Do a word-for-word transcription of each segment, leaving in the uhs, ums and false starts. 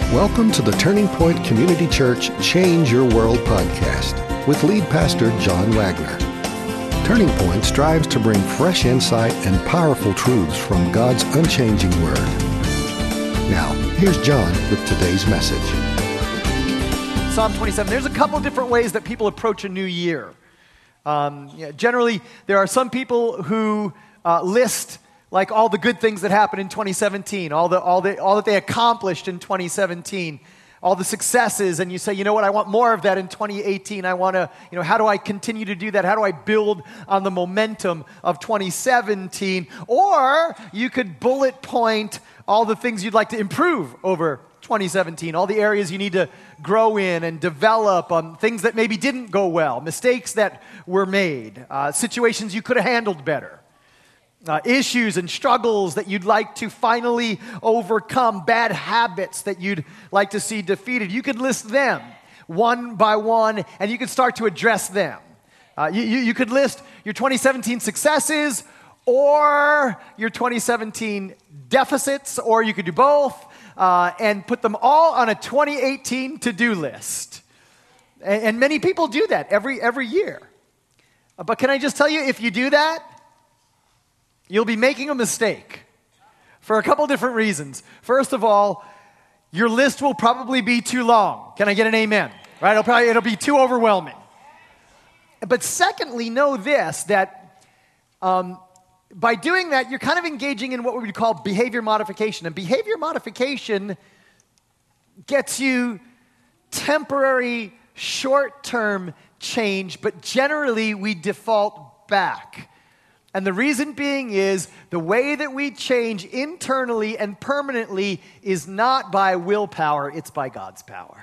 Welcome to the Turning Point Community Church Change Your World podcast with lead pastor John Wagner. Turning Point strives to bring fresh insight and powerful truths from God's unchanging Word. Now, here's John with today's message. Psalm twenty-seven. There's a couple different ways that people approach a new year. Um, yeah, generally, there are some people who uh, list like all the good things that happened in twenty seventeen, all the all the all that they accomplished in twenty seventeen, all the successes, and you say, you know what, I want more of that in twenty eighteen. I want to, you know, how do I continue to do that? How do I build on the momentum of twenty seventeen? Or you could bullet point all the things you'd like to improve over twenty seventeen, all the areas you need to grow in and develop, um, things that maybe didn't go well, mistakes that were made, uh, situations you could have handled better. Uh, issues and struggles that you'd like to finally overcome, bad habits that you'd like to see defeated. You could list them one by one, and you could start to address them. Uh, you, you, you could list your twenty seventeen successes or your twenty seventeen deficits, or you could do both, uh, and put them all on a twenty eighteen to-do list. And, and many people do that every, every year. Uh, but can I just tell you, if you do that, you'll be making a mistake for a couple different reasons. First of all, your list will probably be too long. Can I get an amen? Right? It'll probably it'll be too overwhelming. But secondly, know this, that um, by doing that, you're kind of engaging in what we would call behavior modification. And behavior modification gets you temporary, short-term change, but generally we default back. And the reason being is the way that we change internally and permanently is not by willpower, it's by God's power.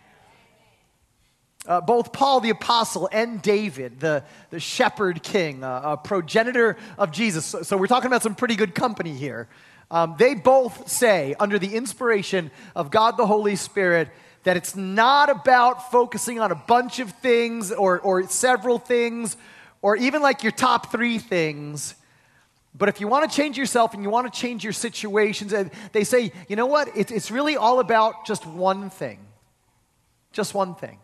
Uh, both Paul the Apostle and David, the, the shepherd king, uh, a progenitor of Jesus, so, so we're talking about some pretty good company here. Um, they both say, under the inspiration of God the Holy Spirit, that it's not about focusing on a bunch of things or, or several things, or even like your top three things. But if you want to change yourself and you want to change your situations, and they say, you know what? It's, it's really all about just one thing. Just one thing.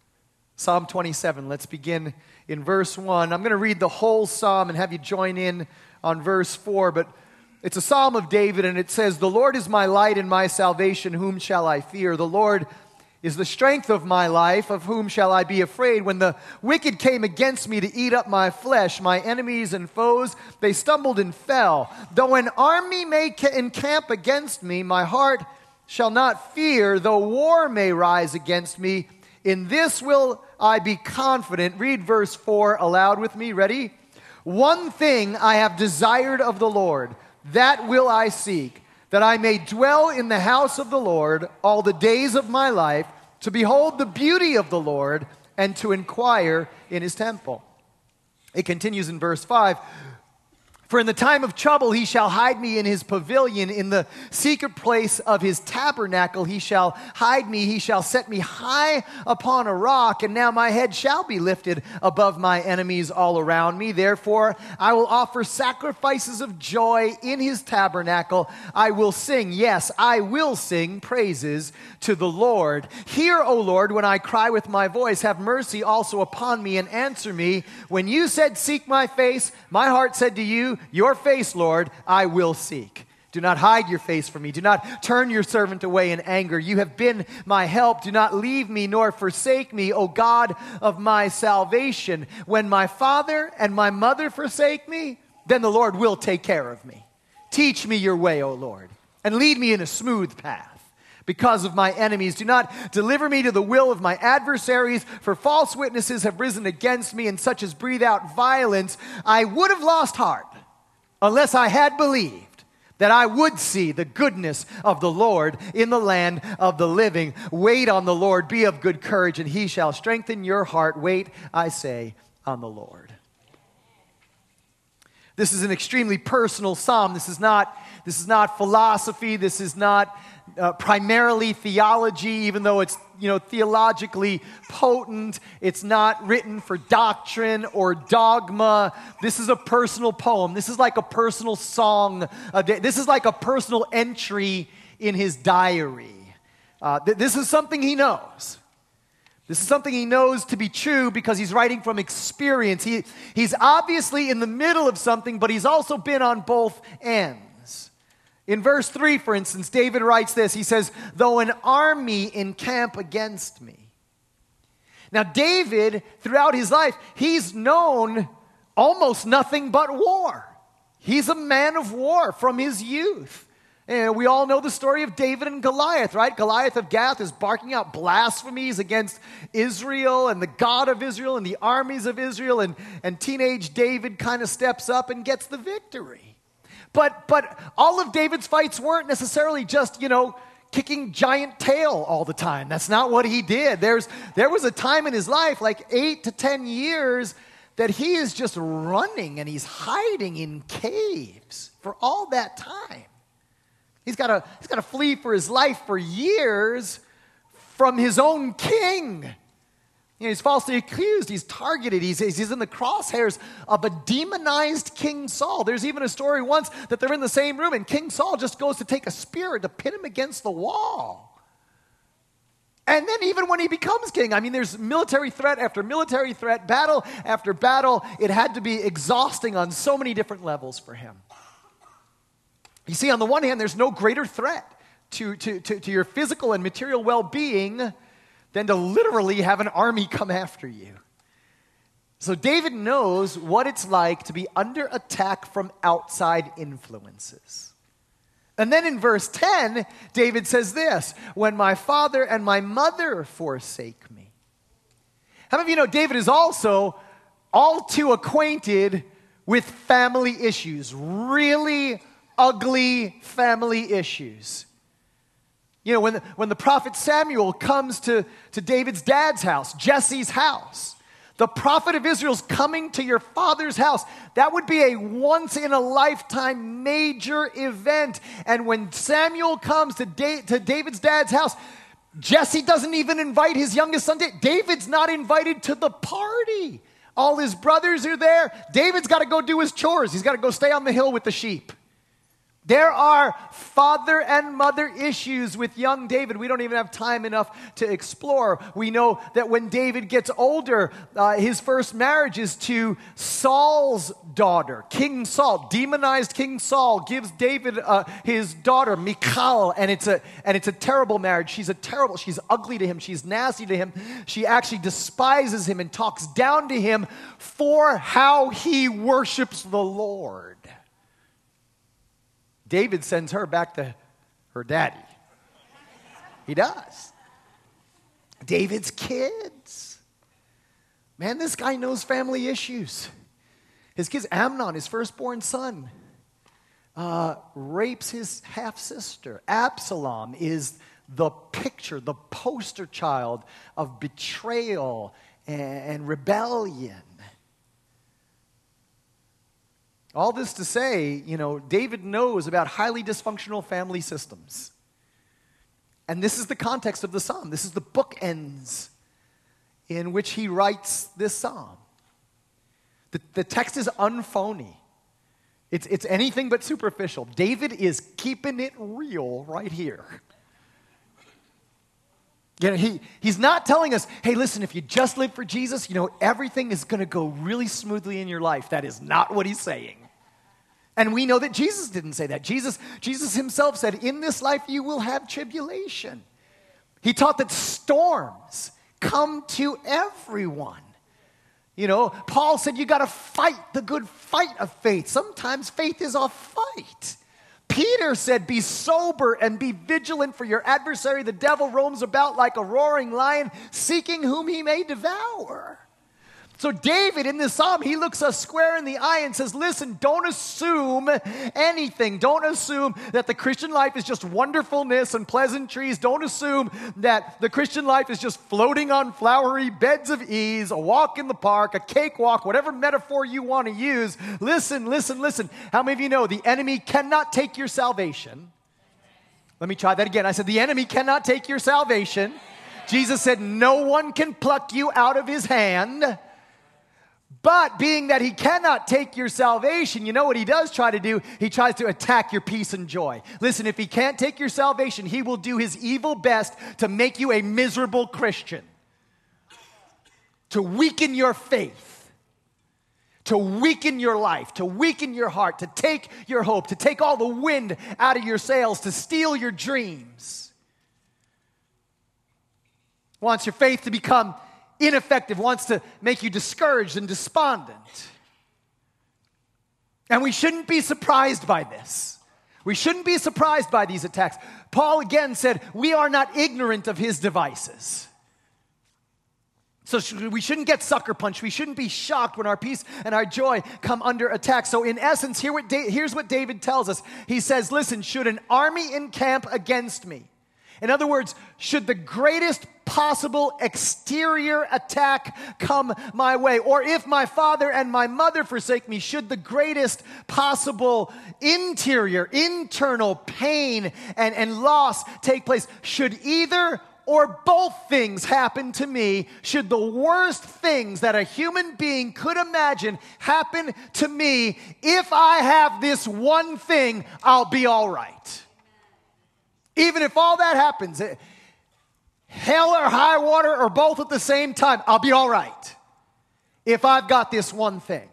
Psalm twenty-seven, let's begin in verse one. I'm going to read the whole psalm and have you join in on verse four. But it's a psalm of David, and it says, "The Lord is my light and my salvation, whom shall I fear? The Lord is the strength of my life, of whom shall I be afraid? When the wicked came against me to eat up my flesh, my enemies and foes, they stumbled and fell. Though an army may encamp against me, my heart shall not fear. Though war may rise against me, in this will I be confident." Read verse four aloud with me. Ready? "One thing I have desired of the Lord, that will I seek, that I may dwell in the house of the Lord all the days of my life, to behold the beauty of the Lord and to inquire in his temple." It continues in verse five. "For in the time of trouble he shall hide me in his pavilion. In the secret place of his tabernacle he shall hide me. He shall set me high upon a rock. And now my head shall be lifted above my enemies all around me. Therefore I will offer sacrifices of joy in his tabernacle. I will sing, yes, I will sing praises to the Lord. Hear, O Lord, when I cry with my voice. Have mercy also upon me and answer me. When you said, seek my face, my heart said to you, your face, Lord, I will seek. Do not hide your face from me. Do not turn your servant away in anger. You have been my help. Do not leave me nor forsake me, O God of my salvation. When my father and my mother forsake me, then the Lord will take care of me. Teach me your way, O Lord, and lead me in a smooth path. Because of my enemies, do not deliver me to the will of my adversaries, for false witnesses have risen against me, and such as breathe out violence. I would have lost heart unless I had believed that I would see the goodness of the Lord in the land of the living. Wait on the Lord, be of good courage, and he shall strengthen your heart. Wait, I say, on the Lord." This is an extremely personal psalm. This is not, this is not philosophy. This is not uh, primarily theology, even though it's, you know, theologically potent. It's not written for doctrine or dogma. This is a personal poem. This is like a personal song. This is like a personal entry in his diary. Uh, th- this is something he knows. This is something he knows to be true because he's writing from experience. He, he's obviously in the middle of something, but he's also been on both ends. In verse three, for instance, David writes this. He says, though an army encamp against me. Now, David, throughout his life, he's known almost nothing but war. He's a man of war from his youth. And we all know the story of David and Goliath, right? Goliath of Gath is barking out blasphemies against Israel and the God of Israel and the armies of Israel. And, and teenage David kind of steps up and gets the victory. But, but all of David's fights weren't necessarily just, you know, kicking giant tail all the time. That's not what he did. There's, there was a time in his life, like eight to ten years, that he is just running and he's hiding in caves for all that time. He's got to he's got to flee for his life for years from his own king. You know, he's falsely accused. He's targeted. He's, he's in the crosshairs of a demonized King Saul. There's even a story once that they're in the same room and King Saul just goes to take a spear to pin him against the wall. And then even when he becomes king, I mean, there's military threat after military threat, battle after battle. It had to be exhausting on so many different levels for him. You see, on the one hand, there's no greater threat to, to, to, to your physical and material well-being than to literally have an army come after you. So David knows what it's like to be under attack from outside influences. And then in verse ten, David says this, when my father and my mother forsake me. How many of you know David is also all too acquainted with family issues, really ugly family issues. You know, when the, when the prophet Samuel comes to, to David's dad's house, Jesse's house, the prophet of Israel's coming to your father's house. That would be a once-in-a-lifetime major event. And when Samuel comes to, da- to David's dad's house, Jesse doesn't even invite his youngest son. David's not invited to the party. All his brothers are there. David's got to go do his chores. He's got to go stay on the hill with the sheep. There are father and mother issues with young David we don't even have time enough to explore. We know that when David gets older, uh, his first marriage is to Saul's daughter. King Saul, demonized King Saul, gives David uh, his daughter, Michal, and it's a and it's a terrible marriage. She's a terrible, she's ugly to him, she's nasty to him. She actually despises him and talks down to him for how he worships the Lord. David sends her back to her daddy. He does. David's kids. Man, this guy knows family issues. His kids, Amnon, his firstborn son, uh, rapes his half-sister. Absalom is the picture, the poster child of betrayal and, and rebellion. All this to say, you know, David knows about highly dysfunctional family systems. And this is the context of the psalm. This is the bookends in which he writes this psalm. The, the text is unphony. It's, it's anything but superficial. David is keeping it real right here. You know, he, he's not telling us, hey, listen, if you just live for Jesus, you know, everything is going to go really smoothly in your life. That is not what he's saying. And we know that Jesus didn't say that. Jesus, Jesus himself said, in this life you will have tribulation. He taught that storms come to everyone. You know, Paul said you got to fight the good fight of faith. Sometimes faith is a fight. Peter said, be sober and be vigilant, for your adversary, the devil, roams about like a roaring lion, seeking whom he may devour. So David, in this psalm, he looks us square in the eye and says, listen, don't assume anything. Don't assume that the Christian life is just wonderfulness and pleasantries. Don't assume that the Christian life is just floating on flowery beds of ease, a walk in the park, a cakewalk, whatever metaphor you want to use. Listen, listen, listen. How many of you know the enemy cannot take your salvation? Let me try that again. I said the enemy cannot take your salvation. Jesus said no one can pluck you out of his hand. But being that he cannot take your salvation, you know what he does try to do? He tries to attack your peace and joy. Listen, if he can't take your salvation, he will do his evil best to make you a miserable Christian, to weaken your faith, to weaken your life, to weaken your heart, to take your hope, to take all the wind out of your sails, to steal your dreams. Wants your faith to become ineffective, wants to make you discouraged and despondent. And we shouldn't be surprised by this. We shouldn't be surprised by these attacks. Paul again said, we are not ignorant of his devices. So we shouldn't get sucker punched. We shouldn't be shocked when our peace and our joy come under attack. So in essence, here what da- here's what David tells us. He says, listen, should an army encamp against me? In other words, should the greatest possible exterior attack come my way, or if my father and my mother forsake me, should the greatest possible interior, internal pain and, and loss take place, should either or both things happen to me, should the worst things that a human being could imagine happen to me, if I have this one thing, I'll be all right. Even if all that happens, hell or high water or both at the same time, I'll be all right if I've got this one thing.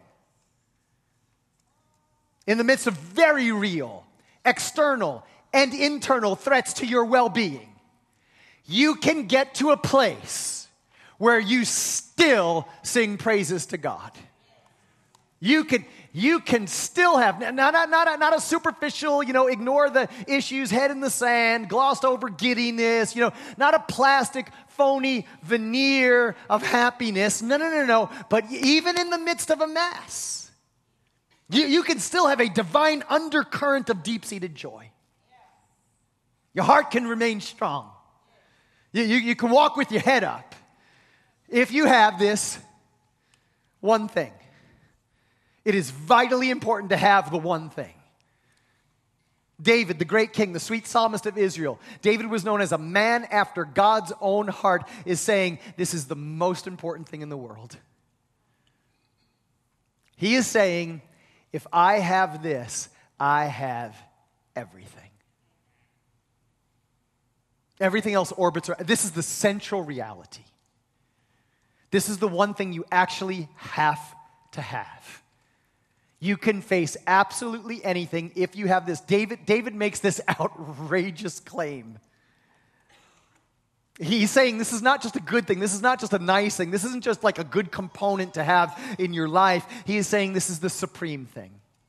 In the midst of very real, external, and internal threats to your well-being, you can get to a place where you still sing praises to God. You can, you can still have, not, not, not, a, not a superficial, you know, ignore the issues, head in the sand, glossed over giddiness, you know, not a plastic, phony veneer of happiness. No, no, no, no. But even in the midst of a mess, you, you can still have a divine undercurrent of deep-seated joy. Your heart can remain strong. You, you, you can walk with your head up if you have this one thing. It is vitally important to have the one thing. David, the great king, the sweet psalmist of Israel, David was known as a man after God's own heart, is saying this is the most important thing in the world. He is saying, if I have this, I have everything. Everything else orbits around. This is the central reality. This is the one thing you actually have to have. You can face absolutely anything if you have this. David, David makes this outrageous claim. He's saying this is not just a good thing. This is not just a nice thing. This isn't just like a good component to have in your life. He is saying this is the supreme thing.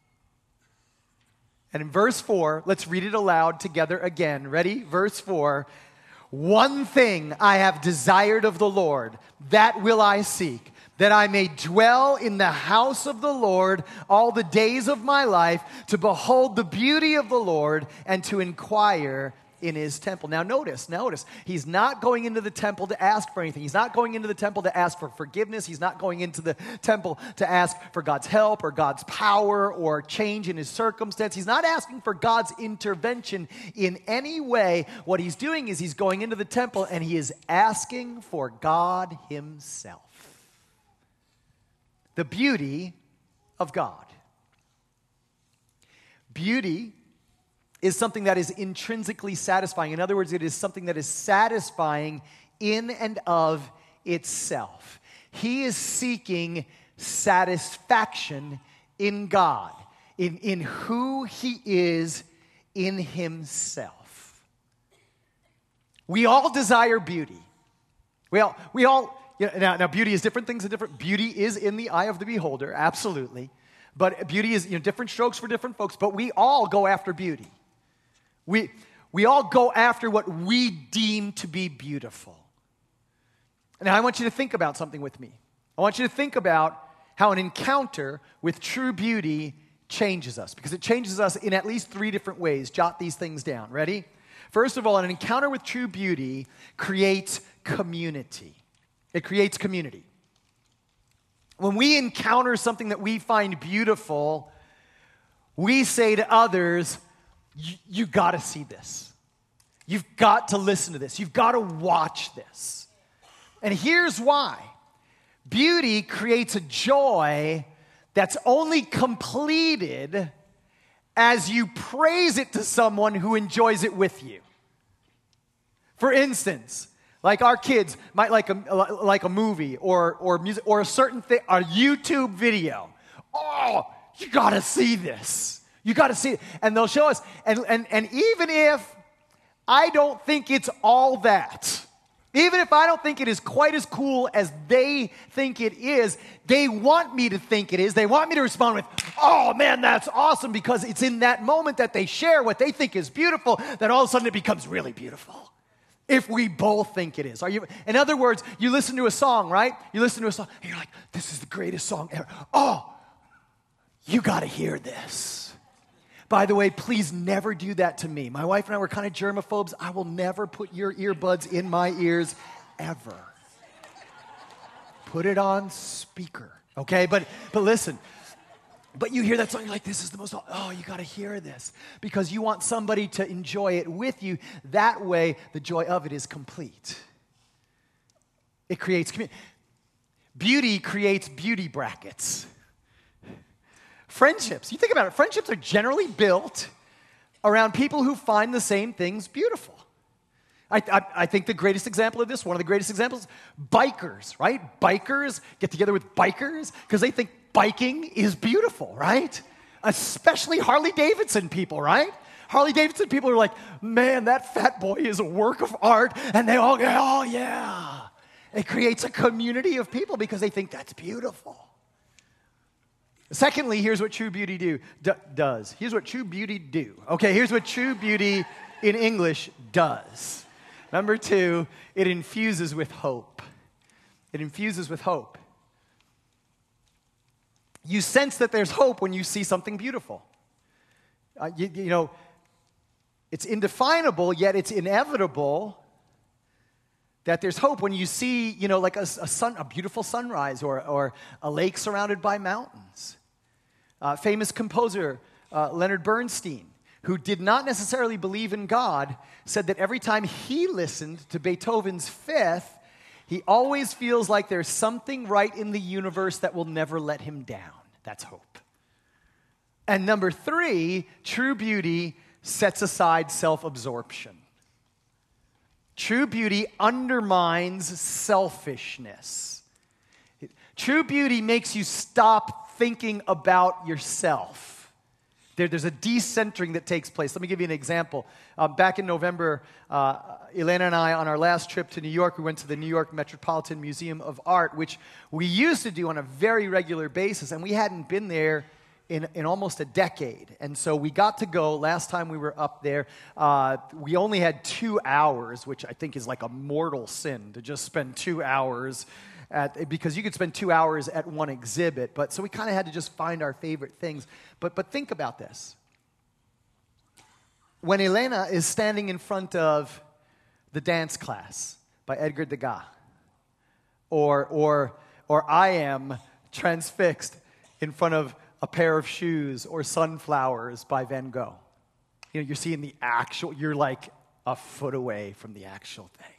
And in verse four, let's read it aloud together again. Ready? Verse four. One thing I have desired of the Lord, that will I seek, that I may dwell in the house of the Lord all the days of my life, to behold the beauty of the Lord and to inquire in his temple. Now notice, notice, he's not going into the temple to ask for anything. He's not going into the temple to ask for forgiveness. He's not going into the temple to ask for God's help or God's power or change in his circumstance. He's not asking for God's intervention in any way. What he's doing is he's going into the temple and he is asking for God himself. The beauty of God. Beauty is something that is intrinsically satisfying. In other words, it is something that is satisfying in and of itself. He is seeking satisfaction in God, in, in who he is in himself. We all desire beauty. We all, we all you know, now, now beauty is different things. Are different. Beauty is in the eye of the beholder, absolutely. But beauty is, you know, different strokes for different folks. But we all go after beauty. We, we all go after what we deem to be beautiful. Now, I want you to think about something with me. I want you to think about how an encounter with true beauty changes us, because it changes us in at least three different ways. Jot these things down. Ready? First of all, an encounter with true beauty creates community. It creates community. When we encounter something that we find beautiful, we say to others, You, you got to see this. You've got to listen to this. You've got to watch this. And here's why. Beauty creates a joy that's only completed as you praise it to someone who enjoys it with you. For instance, like our kids might like a, like a movie or, or music or a certain thing, a YouTube video. Oh, you gotta see this. You gotta see it. And they'll show us. And, and, and even if I don't think it's all that, even if I don't think it is quite as cool as they think it is, they want me to think it is. They want me to respond with, oh man, that's awesome, because it's in that moment that they share what they think is beautiful that all of a sudden it becomes really beautiful. If we both think it is. Are you? In other words, you listen to a song, right? You listen to a song and you're like, this is the greatest song ever. Oh, you got to hear this. By the way, please never do that to me. My wife and I were kind of germaphobes. I will never put your earbuds in my ears, ever. Put it on speaker, okay? But but listen, but you hear that song, you're like, this is the most, oh, you got to hear this. Because you want somebody to enjoy it with you. That way, the joy of it is complete. It creates community. Beauty creates beauty brackets. Friendships, you think about it, friendships are generally built around people who find the same things beautiful. I, I, I think the greatest example of this, one of the greatest examples, bikers, right? Bikers get together with bikers because they think biking is beautiful, right? Especially Harley-Davidson people, right? Harley-Davidson people are like, man, that fat boy is a work of art, and they all go, oh yeah. It creates a community of people because they think that's beautiful. Secondly, here's what true beauty do, d- does. Here's what true beauty do. Okay, here's what true beauty in English does. Number two, it infuses with hope. It infuses with hope. You sense that there's hope when you see something beautiful. Uh, you, you know, it's indefinable, yet it's inevitable that there's hope when you see, you know, like a, a sun, a beautiful sunrise or, or a lake surrounded by mountains. Uh, famous composer uh, Leonard Bernstein, who did not necessarily believe in God, said that every time he listened to Beethoven's Fifth, he always feels like there's something right in the universe that will never let him down. That's hope. And number three, true beauty sets aside self-absorption. True beauty undermines selfishness. True beauty makes you stop thinking about yourself. There, there's a decentering that takes place. Let me give you an example. Uh, back in November, uh, Elena and I, on our last trip to New York, we went to the New York Metropolitan Museum of Art, which we used to do on a very regular basis, and we hadn't been there In, in almost a decade. And so we got to go, last time we were up there, uh, we only had two hours, which I think is like a mortal sin to just spend two hours, at, because you could spend two hours at one exhibit. But so we kind of had to just find our favorite things. But, but think about this. When Elena is standing in front of The Dance Class by Edgar Degas, or, or, or I am transfixed in front of A Pair of Shoes or Sunflowers by Van Gogh. You know, you're seeing the actual, you're like a foot away from the actual thing.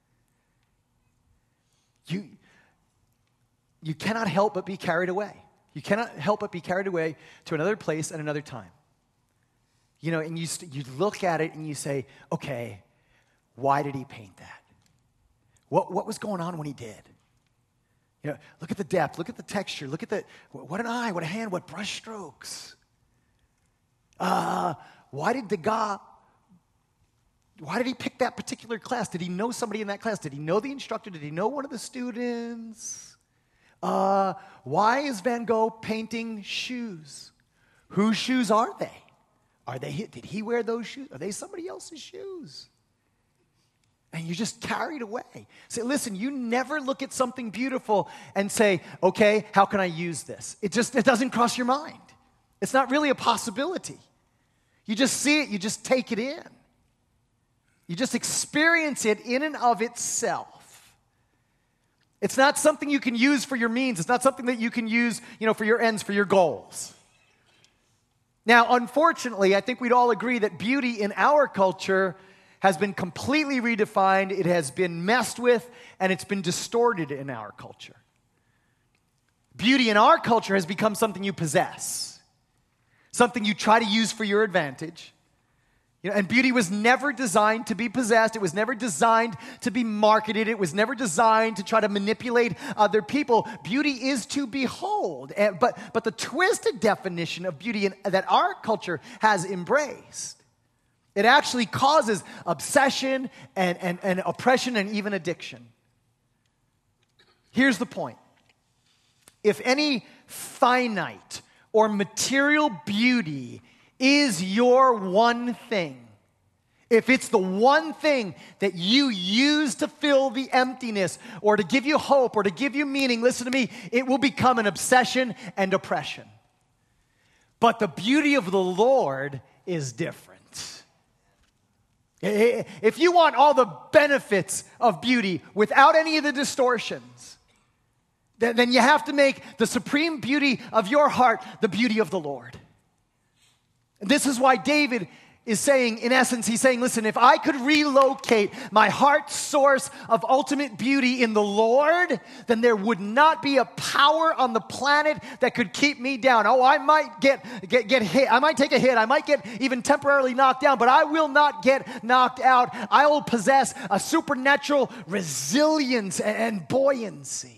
You, you cannot help but be carried away. You cannot help but be carried away to another place and another time. You know, and you, st- you look at it and you say, okay, why did he paint that? What, what was going on when he did? You know, look at the depth, look at the texture, look at the, what an eye, what a hand, what brush strokes. Uh, why did Degas, why did he pick that particular class? Did he know somebody in that class? Did he know the instructor? Did he know one of the students? Uh, why is Van Gogh painting shoes? Whose shoes are they? Are they, did he wear those shoes? Are they somebody else's shoes? And you're just carried away. Say, listen, you never look at something beautiful and say, okay, how can I use this? It just, it doesn't cross your mind. It's not really a possibility. You just see it, you just take it in. You just experience it in and of itself. It's not something you can use for your means. It's not something that you can use, you know, for your ends, for your goals. Now, unfortunately, I think we'd all agree that beauty in our culture has been completely redefined, it has been messed with, and it's been distorted in our culture. Beauty in our culture has become something you possess, something you try to use for your advantage. You know, and beauty was never designed to be possessed. It was never designed to be marketed. It was never designed to try to manipulate other people. Beauty is to behold. And, but, but the twisted definition of beauty in, that our culture has embraced, it actually causes obsession and, and, and oppression and even addiction. Here's the point. If any finite or material beauty is your one thing, if it's the one thing that you use to fill the emptiness or to give you hope or to give you meaning, listen to me, it will become an obsession and oppression. But the beauty of the Lord is different. If you want all the benefits of beauty without any of the distortions, then you have to make the supreme beauty of your heart the beauty of the Lord. This is why David is saying, in essence, he's saying, listen, if I could relocate my heart's source of ultimate beauty in the Lord, then there would not be a power on the planet that could keep me down. Oh, I might get, get, get hit. I might take a hit. I might get even temporarily knocked down, but I will not get knocked out. I will possess a supernatural resilience and buoyancy.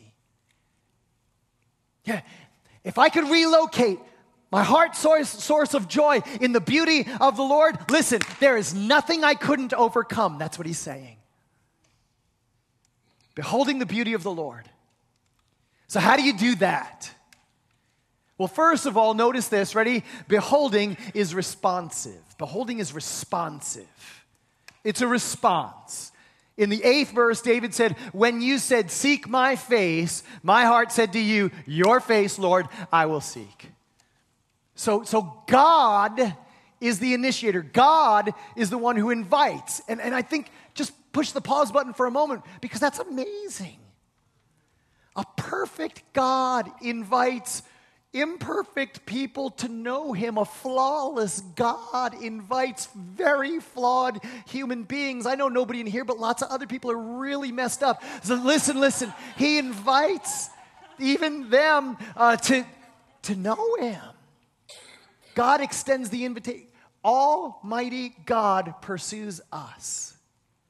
Yeah, if I could relocate my heart source, source of joy in the beauty of the Lord, listen, there is nothing I couldn't overcome. That's what he's saying. Beholding the beauty of the Lord. So how do you do that? Well, first of all, notice this, ready? Beholding is responsive. Beholding is responsive. It's a response. In the eighth verse, David said, when you said, seek my face, my heart said to you, your face, Lord, I will seek. So, so God is the initiator. God is the one who invites. And, and I think just push the pause button for a moment because that's amazing. A perfect God invites imperfect people to know him. A flawless God invites very flawed human beings. I know nobody in here, but lots of other people are really messed up. So listen, listen. He invites even them uh, to, to know him. God extends the invitation. Almighty God pursues us.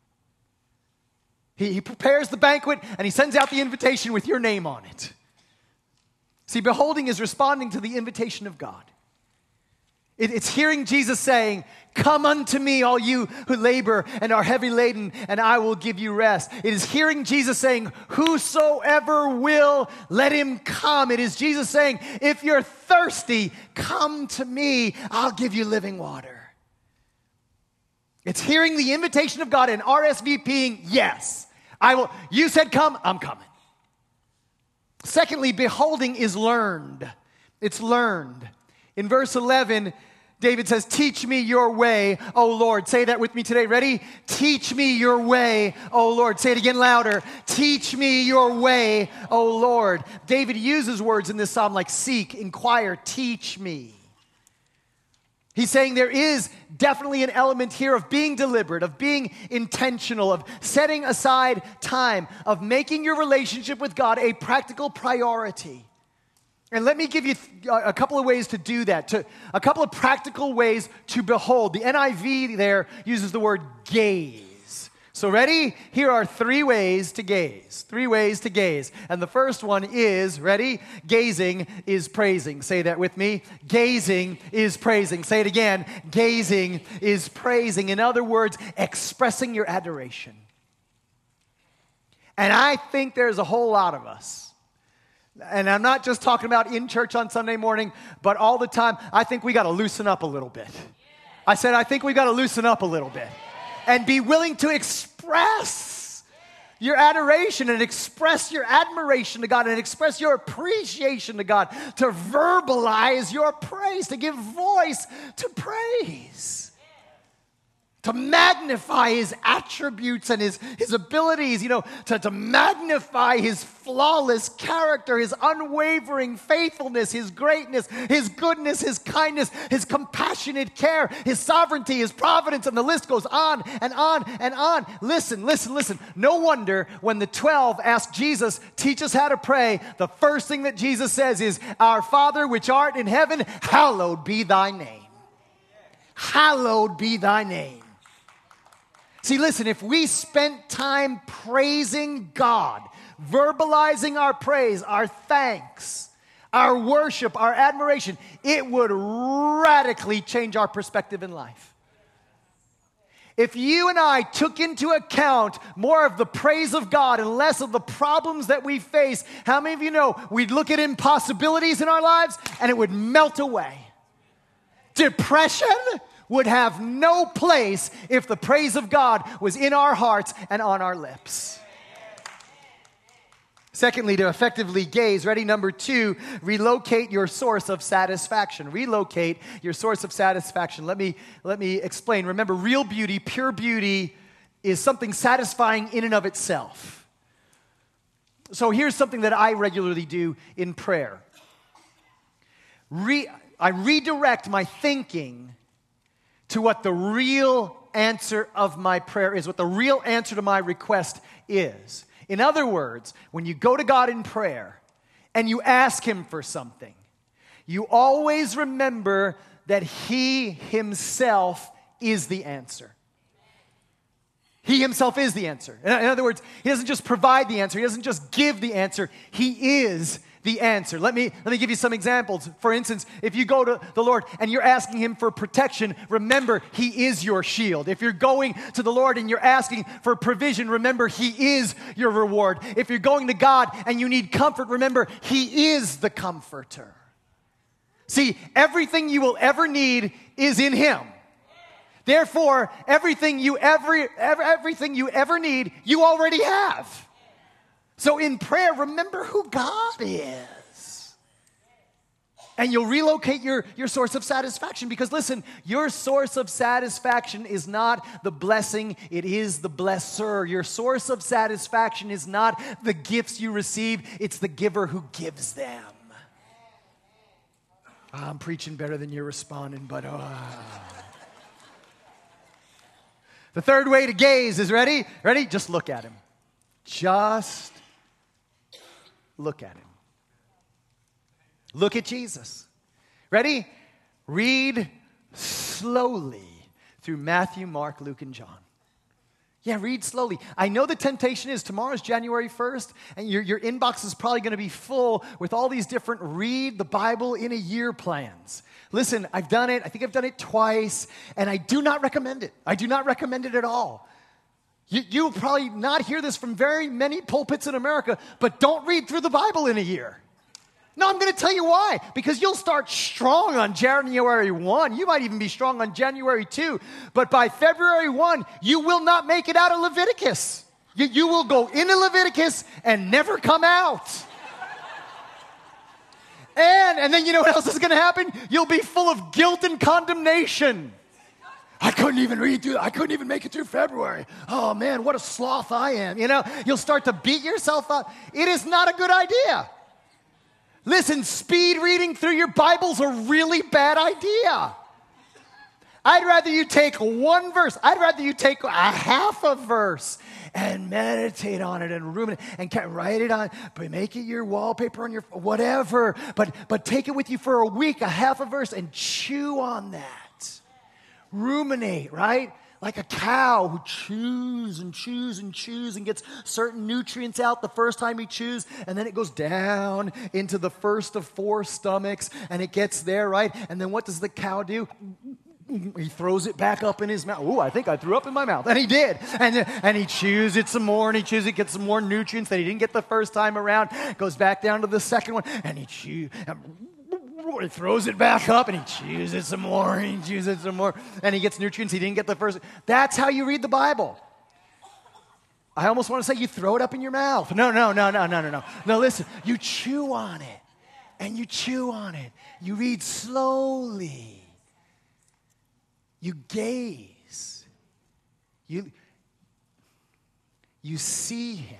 He, he prepares the banquet and he sends out the invitation with your name on it. See, beholding is responding to the invitation of God. It, it's hearing Jesus saying, come unto me, all you who labor and are heavy laden, and I will give you rest. It is hearing Jesus saying, whosoever will, let him come. It is Jesus saying, if you're thirsty, come to me, I'll give you living water. It's hearing the invitation of God and R S V Ping, yes, I will. You said come, I'm coming. Secondly, beholding is learned. It's learned. In verse eleven, David says, teach me your way, O Lord. Say that with me today. Ready? Teach me your way, O Lord. Say it again louder. Teach me your way, O Lord. David uses words in this psalm like seek, inquire, teach me. He's saying there is definitely an element here of being deliberate, of being intentional, of setting aside time, of making your relationship with God a practical priority. And let me give you a couple of ways to do that, to, a couple of practical ways to behold. The N I V there uses the word gaze. So ready? Here are three ways to gaze. Three ways to gaze. And the first one is, ready? Gazing is praising. Say that with me. Gazing is praising. Say it again. Gazing is praising. In other words, expressing your adoration. And I think there's a whole lot of us. And I'm not just talking about in church on Sunday morning, but all the time. I think we got to loosen up a little bit. I said, I think we got to loosen up a little bit. And be willing to express your adoration and express your admiration to God and express your appreciation to God, to verbalize your praise, to give voice to praise. to magnify his attributes and his, his abilities, you know, to, to magnify his flawless character, his unwavering faithfulness, his greatness, his goodness, his kindness, his compassionate care, his sovereignty, his providence, and the list goes on and on and on. Listen, listen, listen. No wonder when the twelve asked Jesus, teach us how to pray, the first thing that Jesus says is, Our Father which art in heaven, hallowed be thy name. Hallowed be thy name. See, listen, if we spent time praising God, verbalizing our praise, our thanks, our worship, our admiration, it would radically change our perspective in life. If you and I took into account more of the praise of God and less of the problems that we face, how many of you know we'd look at impossibilities in our lives and it would melt away? Depression would have no place if the praise of God was in our hearts and on our lips. Secondly, to effectively gaze, ready, number two, relocate your source of satisfaction. Relocate your source of satisfaction. Let me, let me explain. Remember, real beauty, pure beauty, is something satisfying in and of itself. So here's something that I regularly do in prayer. Re- I redirect my thinking to what the real answer of my prayer is, what the real answer to my request is. In other words, when you go to God in prayer and you ask him for something, you always remember that he himself is the answer. He himself is the answer. In other words, he doesn't just provide the answer. He doesn't just give the answer. He is the answer. Let me, let me give you some examples. For instance, if you go to the Lord and you're asking him for protection, remember he is your shield. If you're going to the Lord and you're asking for provision, remember he is your reward. If you're going to God and you need comfort, remember he is the comforter. See, everything you will ever need is in him. Therefore, everything you ever, ever everything you ever need, you already have. So in prayer, remember who God is. And you'll relocate your, your source of satisfaction. Because listen, your source of satisfaction is not the blessing, it is the blesser. Your source of satisfaction is not the gifts you receive, it's the giver who gives them. I'm preaching better than you're responding, but... Uh. The third way to gaze is, ready? Ready? Just look at him. Just look at him. Look at Jesus. Ready? Read slowly through Matthew, Mark, Luke, and John. Yeah, read slowly. I know the temptation is tomorrow's January first, and your, your inbox is probably going to be full with all these different read the Bible in a year plans. Listen, I've done it. I think I've done it twice, and I do not recommend it. I do not recommend it at all. You, you'll probably not hear this from very many pulpits in America, but don't read through the Bible in a year. No, I'm going to tell you why. Because you'll start strong on January first. You might even be strong on January second. But by February first, you will not make it out of Leviticus. You, you will go into Leviticus and never come out. And, and then you know what else is going to happen? You'll be full of guilt and condemnation. I couldn't even read through, I couldn't even make it through February. Oh man, what a sloth I am. You know, you'll start to beat yourself up. It is not a good idea. Listen, speed reading through your Bible's a really bad idea. I'd rather you take one verse. I'd rather you take a half a verse and meditate on it and ruminate and write it on, but make it your wallpaper on your, whatever. But, but take it with you for a week, a half a verse, and chew on that. Ruminate, right? Like a cow who chews and chews and chews and gets certain nutrients out the first time he chews, and then it goes down into the first of four stomachs, and it gets there, right? And then what does the cow do? He throws it back up in his mouth. Ooh, I think I threw up in my mouth. And he did. And, and he chews it some more, and he chews it, gets some more nutrients that he didn't get the first time around, goes back down to the second one, and he chews, and he throws it back up, and he chews it some more, and he chews it some more, and he gets nutrients he didn't get the first. That's how you read the Bible. I almost want to say you throw it up in your mouth. No, no, no, no, no, no, no. No, listen, you chew on it, and you chew on it. You read slowly. You gaze. You, you see him.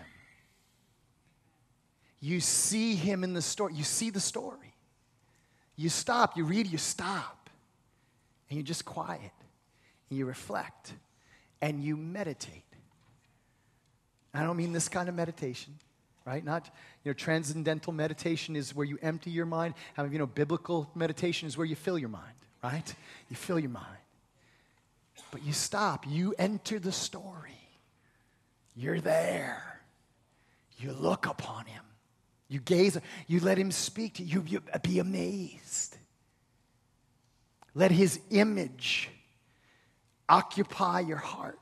You see him in the story. You see the story. You stop, you read, you stop. And you just quiet. And you reflect. And you meditate. I don't mean this kind of meditation, right? Not, you know, transcendental meditation is where you empty your mind. How many of you know biblical meditation is where you fill your mind, right? You fill your mind. But you stop. You enter the story. You're there. You look upon him. You gaze, you let him speak to you. You be amazed. Let his image occupy your heart.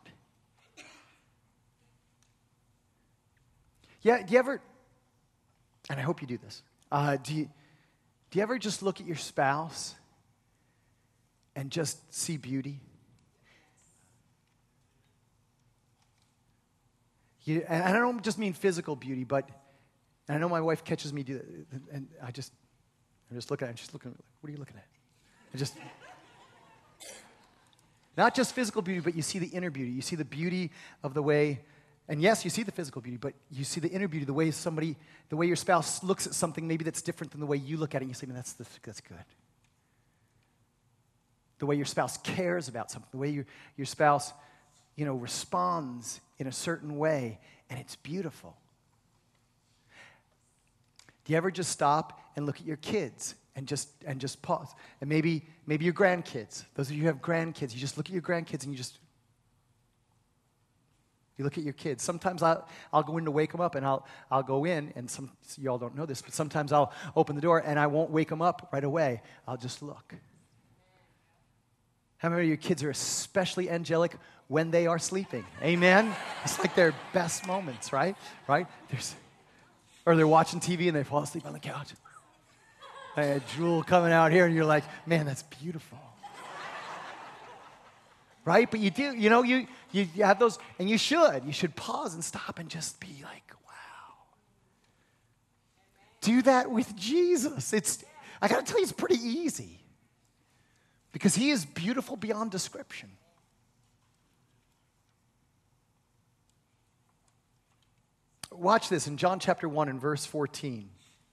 Yeah, do you ever, and I hope you do this, uh, do you, do you ever just look at your spouse and just see beauty? You, and I don't just mean physical beauty, but and I know my wife catches me do that, and I just, I'm just looking at her, and she's looking at me like, what are you looking at? I just, not just physical beauty, but you see the inner beauty. You see the beauty of the way, and yes, you see the physical beauty, but you see the inner beauty, the way somebody, the way your spouse looks at something maybe that's different than the way you look at it, and you say, man, that's, that's good. The way your spouse cares about something, the way your, your spouse, you know, responds in a certain way, and it's beautiful. Do you ever just stop and look at your kids and just and just pause? And maybe maybe your grandkids. Those of you who have grandkids, you just look at your grandkids and you just you look at your kids. Sometimes I'll I'll go in to wake them up, and I'll I'll go in, and some y'all don't know this, but sometimes I'll open the door and I won't wake them up right away. I'll just look. How many of your kids are especially angelic when they are sleeping? Amen. It's like their best moments, right? Right? There's. Or they're watching T V and they fall asleep on the couch. I had drool coming out here, and you're like, man, that's beautiful. Right? But you do, you know, you, you you have those, and you should. You should pause and stop and just be like, wow. Do that with Jesus. It's, I got to tell you, it's pretty easy. Because he is beautiful beyond description. Watch this in John chapter one and verse fourteen.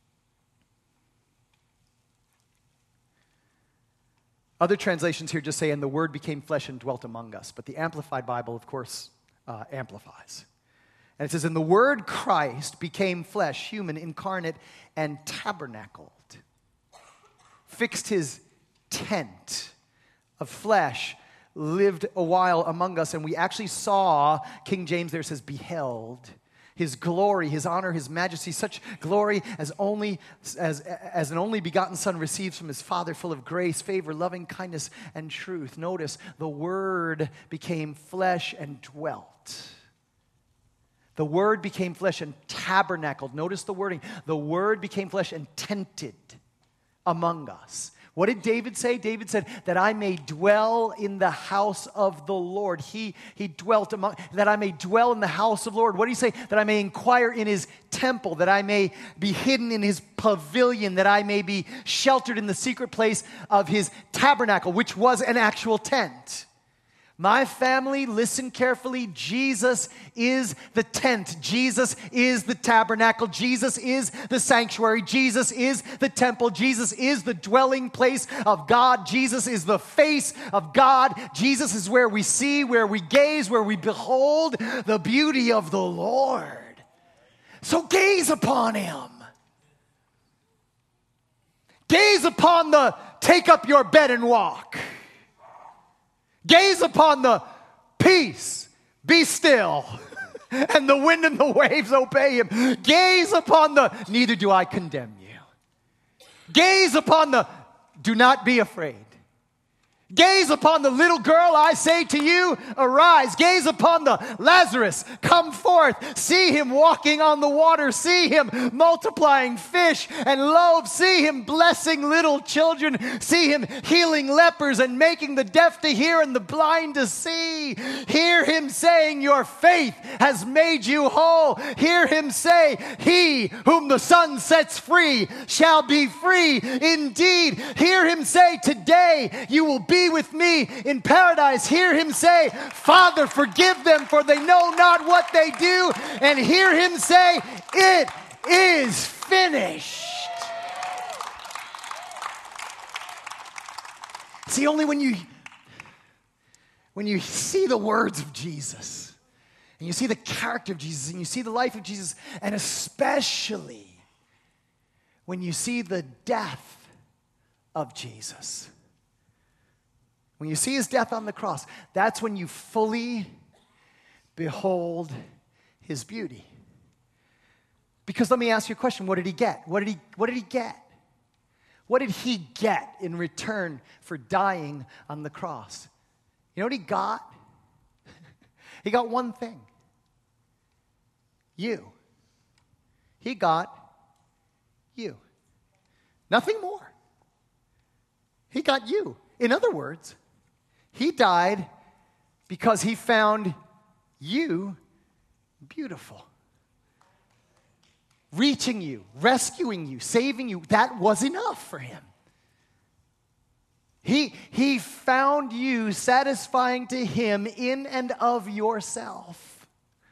Other translations here just say, and the Word became flesh and dwelt among us. But the Amplified Bible, of course, uh, amplifies. And it says, and the Word Christ became flesh, human, incarnate, and tabernacled. Fixed his tent of flesh, lived a while among us. And we actually saw, King James there says, beheld his glory, his honor, his majesty, such glory as only as, as an only begotten Son receives from his Father, full of grace, favor, loving kindness, and truth. Notice, the Word became flesh and dwelt. The Word became flesh and tabernacled. Notice the wording. The Word became flesh and tented among us. What did David say? David said, that I may dwell in the house of the Lord. He, he dwelt among, that I may dwell in the house of the Lord. What do you say? That I may inquire in his temple, that I may be hidden in his pavilion, that I may be sheltered in the secret place of his tabernacle, which was an actual tent. My family, listen carefully. Jesus is the tent. Jesus is the tabernacle. Jesus is the sanctuary. Jesus is the temple. Jesus is the dwelling place of God. Jesus is the face of God. Jesus is where we see, where we gaze, where we behold the beauty of the Lord. So gaze upon him. Gaze upon the take up your bed and walk. Gaze upon the peace, be still, and the wind and the waves obey him. Gaze upon the, neither do I condemn you. Gaze upon the, do not be afraid. Gaze upon the little girl, I say to you, arise. Gaze upon the Lazarus, come forth. See him walking on the water. See him multiplying fish and loaves. See him blessing little children. See him healing lepers and making the deaf to hear and the blind to see. Hear him saying, your faith has made you whole. Hear him say, he whom the Son sets free shall be free indeed. Hear him say, today you will be be with me in paradise, hear him say, Father, forgive them, for they know not what they do. And hear him say, it is finished. See, only when you, when you see the words of Jesus, and you see the character of Jesus, and you see the life of Jesus, and especially when you see the death of Jesus, when you see his death on the cross, that's when you fully behold his beauty. Because let me ask you a question. What did he get? What did he, what did he get? What did he get in return for dying on the cross? You know what he got? He got one thing. You. He got you. Nothing more. He got you. In other words, he died because he found you beautiful. Reaching you, rescuing you, saving you, that was enough for him. He, he found you satisfying to him in and of yourself.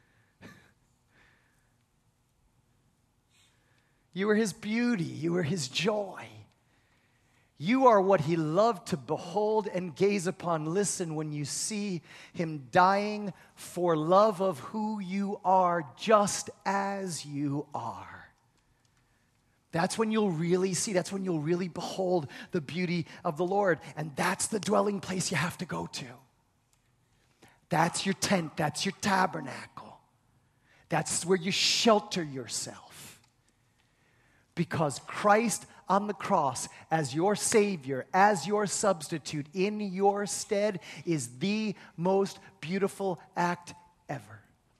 You were his beauty. You were his joy. You are what he loved to behold and gaze upon. Listen, when you see him dying for love of who you are, just as you are, that's when you'll really see, that's when you'll really behold the beauty of the Lord. And that's the dwelling place you have to go to. That's your tent. That's your tabernacle. That's where you shelter yourself. Because Christ on the cross as your Savior, as your substitute, in your stead, is the most beautiful act ever.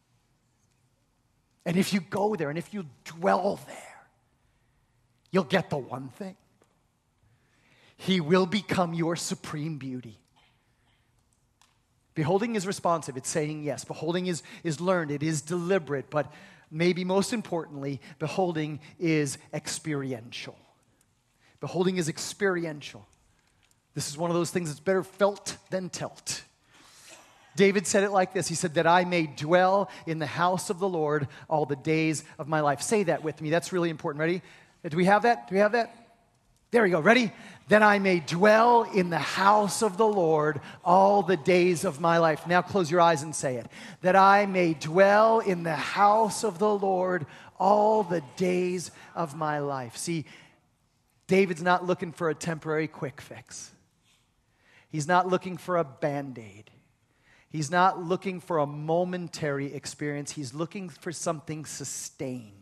And if you go there and if you dwell there, you'll get the one thing. He will become your supreme beauty. Beholding is responsive. It's saying yes. Beholding is, is learned. It is deliberate. But maybe most importantly, beholding is experiential. Beholding is experiential. This is one of those things that's better felt than telt. David said it like this. He said, that I may dwell in the house of the Lord all the days of my life. Say that with me. That's really important. Ready? Do we have that? Do we have that? There we go. Ready? That I may dwell in the house of the Lord all the days of my life. Now close your eyes and say it. That I may dwell in the house of the Lord all the days of my life. See, David's not looking for a temporary quick fix. He's not looking for a Band-Aid. He's not looking for a momentary experience. He's looking for something sustained.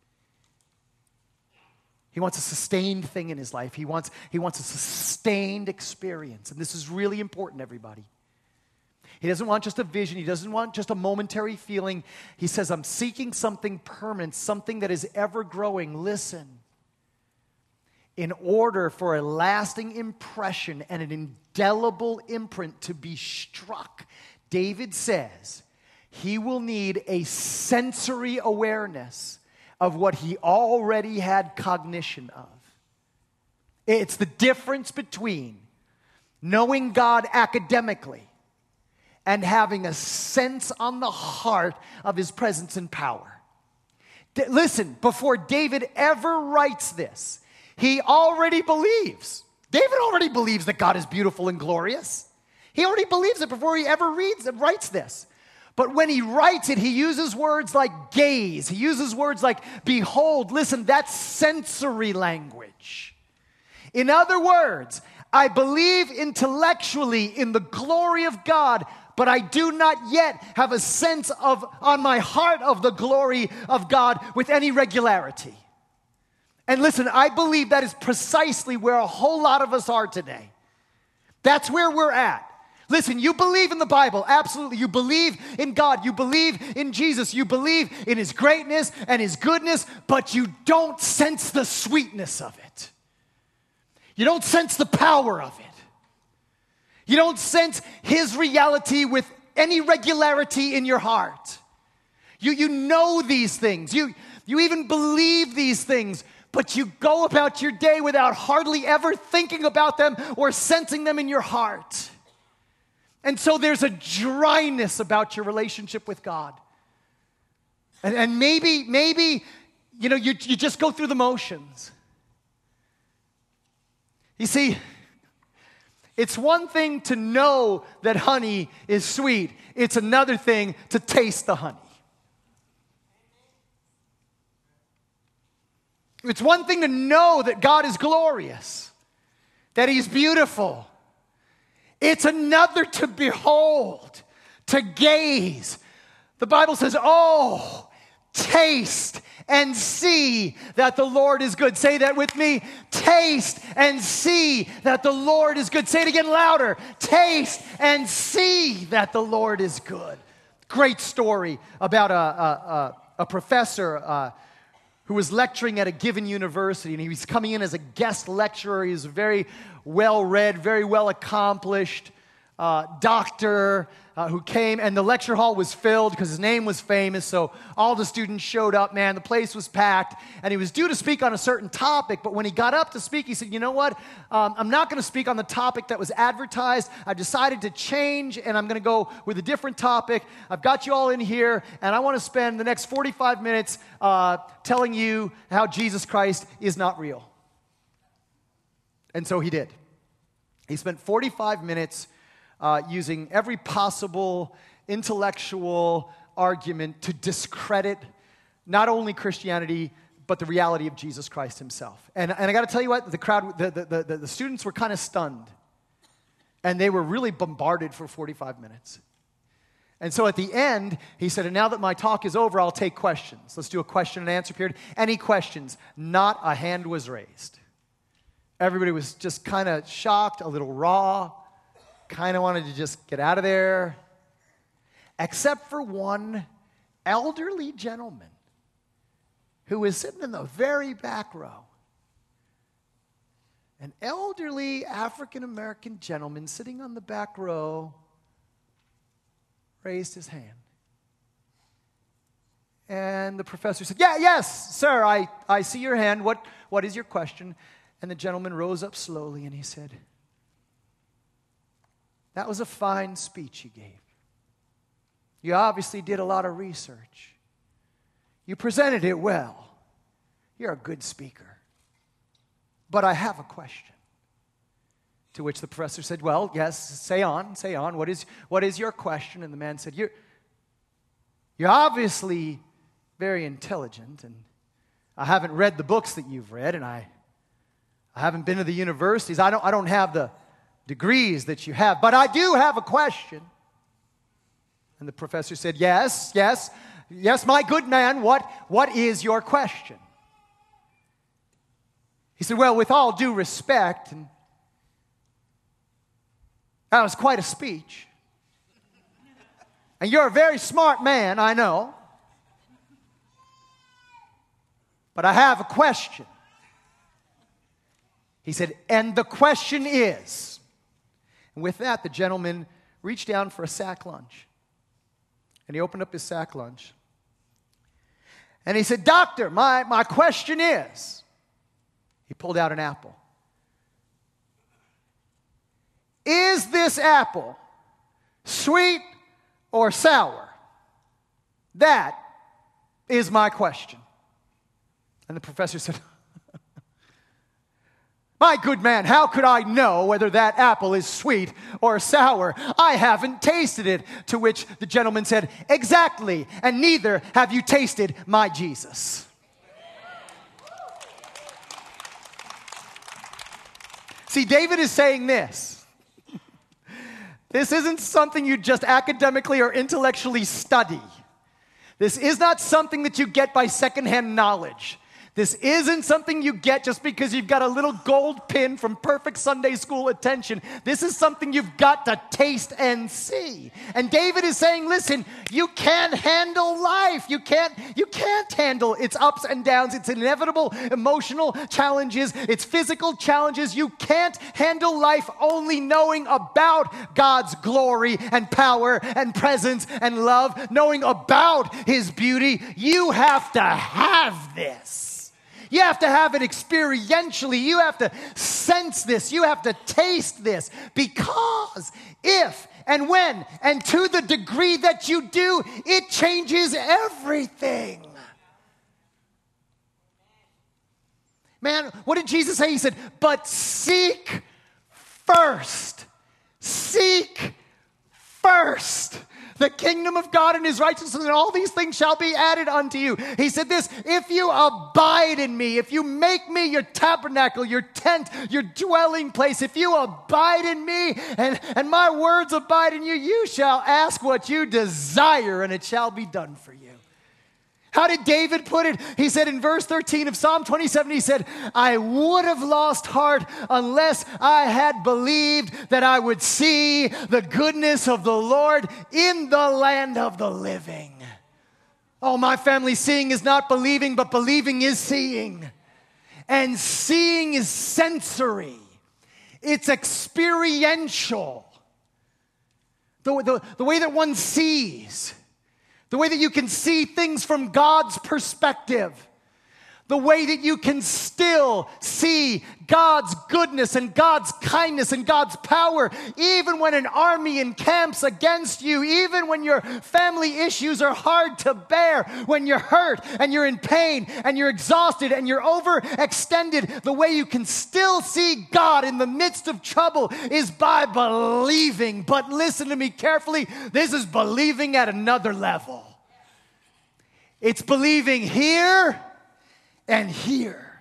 He wants a sustained thing in his life. He wants, he wants a sustained experience. And this is really important, everybody. He doesn't want just a vision. He doesn't want just a momentary feeling. He says, I'm seeking something permanent, something that is ever growing. Listen. In order for a lasting impression and an indelible imprint to be struck, David says he will need a sensory awareness of what he already had cognition of. It's the difference between knowing God academically and having a sense on the heart of his presence and power. D- listen, before David ever writes this, he already believes. David already believes that God is beautiful and glorious. He already believes it before he ever reads and writes this. But when he writes it, he uses words like gaze. He uses words like behold. Listen, that's sensory language. In other words, I believe intellectually in the glory of God, but I do not yet have a sense of, on my heart, of the glory of God with any regularity. And listen, I believe that is precisely where a whole lot of us are today. That's where we're at. Listen, you believe in the Bible, absolutely. You believe in God. You believe in Jesus. You believe in his greatness and his goodness, but you don't sense the sweetness of it. You don't sense the power of it. You don't sense his reality with any regularity in your heart. You, you know these things. You, you even believe these things, but you go about your day without hardly ever thinking about them or sensing them in your heart. And so there's a dryness about your relationship with God. And, and maybe, maybe, you know, you, you just go through the motions. You see, it's one thing to know that honey is sweet. It's another thing to taste the honey. It's one thing to know that God is glorious, that He's beautiful. It's another to behold, to gaze. The Bible says, oh, taste and see that the Lord is good. Say that with me. Taste and see that the Lord is good. Say it again louder. Taste and see that the Lord is good. Great story about a, a, a, a professor uh, who was lecturing at a given university, and he was coming in as a guest lecturer. He was very well-read, very well-accomplished uh, doctor uh, who came, and the lecture hall was filled because his name was famous, so all the students showed up, man. The place was packed, and he was due to speak on a certain topic, but when he got up to speak, he said, you know what? Um, I'm not going to speak on the topic that was advertised. I've decided to change, and I'm going to go with a different topic. I've got you all in here, and I want to spend the next forty-five minutes uh, telling you how Jesus Christ is not real. And so he did. He spent forty-five minutes uh, using every possible intellectual argument to discredit not only Christianity, but the reality of Jesus Christ himself. And, and I got to tell you what, the crowd, the, the, the, the students were kind of stunned. And they were really bombarded for forty-five minutes. And so at the end, he said, and now that my talk is over, I'll take questions. Let's do a question and answer period. Any questions? Not a hand was raised. Everybody was just kind of shocked, a little raw, kind of wanted to just get out of there, except for one elderly gentleman who was sitting in the very back row. An elderly African-American gentleman sitting on the back row raised his hand. And the professor said, yeah, yes, sir, I, I see your hand. What, what is your question? And the gentleman rose up slowly and he said, that was a fine speech you gave. You obviously did a lot of research. You presented it well. You're a good speaker. But I have a question. To which the professor said, well, yes, say on, say on. What is, what is your question? And the man said, you're, you're obviously very intelligent, and I haven't read the books that you've read, and I, I haven't been to the universities. I don't, I don't have the degrees that you have, but I do have a question. And the professor said, yes, yes, yes, my good man, what, what is your question? He said, well, with all due respect, and that was quite a speech. And you're a very smart man, I know. But I have a question. He said, and the question is, and with that, the gentleman reached down for a sack lunch. And he opened up his sack lunch. And he said, doctor, my, my question is, he pulled out an apple. Is this apple sweet or sour? That is my question. And the professor said, my good man, how could I know whether that apple is sweet or sour? I haven't tasted it. To which the gentleman said, exactly, and neither have you tasted my Jesus. See, David is saying this. This isn't something you just academically or intellectually study. This is not something that you get by secondhand knowledge. This isn't something you get just because you've got a little gold pin from perfect Sunday school attention. This is something you've got to taste and see. And David is saying, listen, you can't handle life. You can't, you can't handle its ups and downs, its inevitable emotional challenges, its physical challenges. You can't handle life only knowing about God's glory and power and presence and love, knowing about His beauty. You have to have this. You have to have it experientially. You have to sense this. You have to taste this. Because if and when and to the degree that you do, it changes everything. Man, what did Jesus say? He said, but seek first. Seek first the kingdom of God and his righteousness, and all these things shall be added unto you. He said this, if you abide in me, if you make me your tabernacle, your tent, your dwelling place, if you abide in me and, and my words abide in you, you shall ask what you desire and it shall be done for you. How did David put it? He said in verse thirteen of Psalm twenty-seven, he said, I would have lost heart unless I had believed that I would see the goodness of the Lord in the land of the living. Oh, my family, seeing is not believing, but believing is seeing. And seeing is sensory. It's experiential. The, the, the way that one sees. The way that you can see things from God's perspective. The way that you can still see God's goodness and God's kindness and God's power, even when an army encamps against you, even when your family issues are hard to bear, when you're hurt and you're in pain and you're exhausted and you're overextended, the way you can still see God in the midst of trouble is by believing. But listen to me carefully, this is believing at another level. It's believing here and here.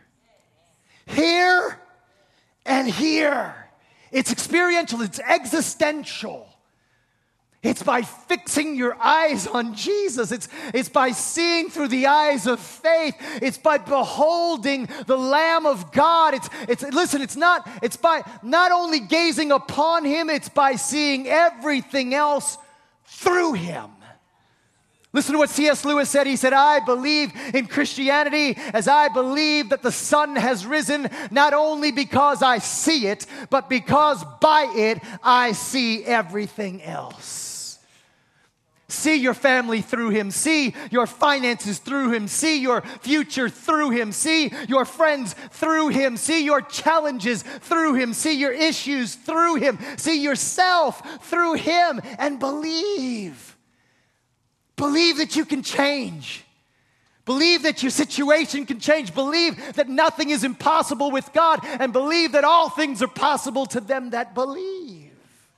Here and here. It's experiential. It's existential. It's by fixing your eyes on Jesus. It's, it's by seeing through the eyes of faith. It's by beholding the Lamb of God. It's, it's, listen, it's not, it's by not only gazing upon him, it's by seeing everything else through him. Listen to what C S Lewis said. He said, I believe in Christianity as I believe that the sun has risen, not only because I see it, but because by it I see everything else. See your family through him. See your finances through him. See your future through him. See your friends through him. See your challenges through him. See your issues through him. See yourself through him and believe. Believe that you can change. Believe that your situation can change. Believe that nothing is impossible with God. And believe that all things are possible to them that believe.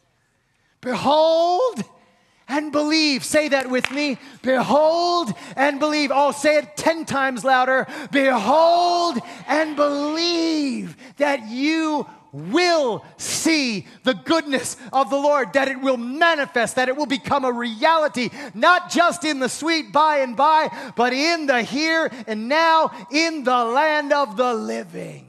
Behold and believe. Say that with me. Behold and believe. Oh, say it ten times louder. Behold and believe that you will see the goodness of the Lord, that it will manifest, that it will become a reality, not just in the sweet by and by, but in the here and now, in the land of the living.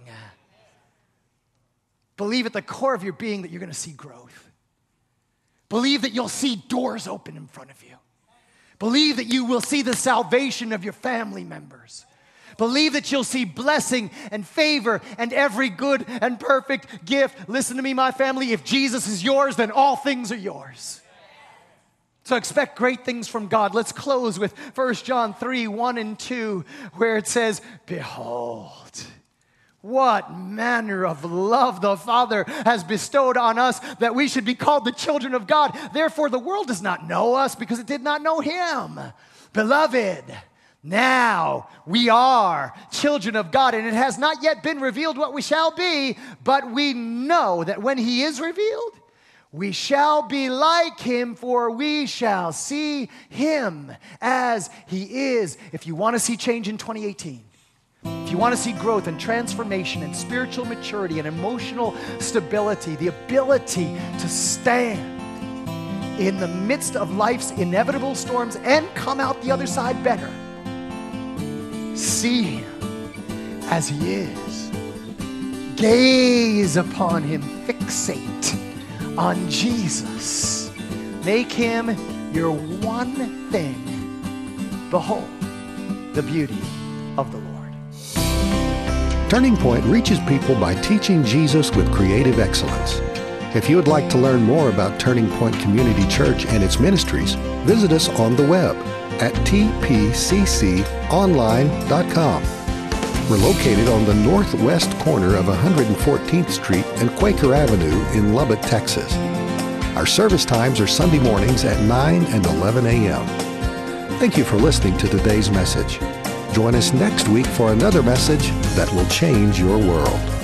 Believe at the core of your being that you're going to see growth. Believe that you'll see doors open in front of you. Believe that you will see the salvation of your family members. Believe that you'll see blessing and favor and every good and perfect gift. Listen to me, my family. If Jesus is yours, then all things are yours. So expect great things from God. Let's close with First John three, one and two, where it says, behold, what manner of love the Father has bestowed on us that we should be called the children of God. Therefore, the world does not know us because it did not know him. Beloved, now we are children of God, and it has not yet been revealed what we shall be, but we know that when he is revealed, we shall be like him, for we shall see him as he is. If you want to see change in twenty eighteen, if you want to see growth and transformation and spiritual maturity and emotional stability, the ability to stand in the midst of life's inevitable storms and come out the other side better, see him as he is. Gaze upon him. Fixate on Jesus. Make him your one thing. Behold the beauty of the Lord. Turning Point reaches people by teaching Jesus with creative excellence. If you would like to learn more about Turning Point Community Church and its ministries, visit us on the web at t p c c online dot com. We're located on the northwest corner of one hundred fourteenth Street and Quaker Avenue in Lubbock, Texas. Our service times are Sunday mornings at nine and eleven a.m. Thank you for listening to today's message. Join us next week for another message that will change your world.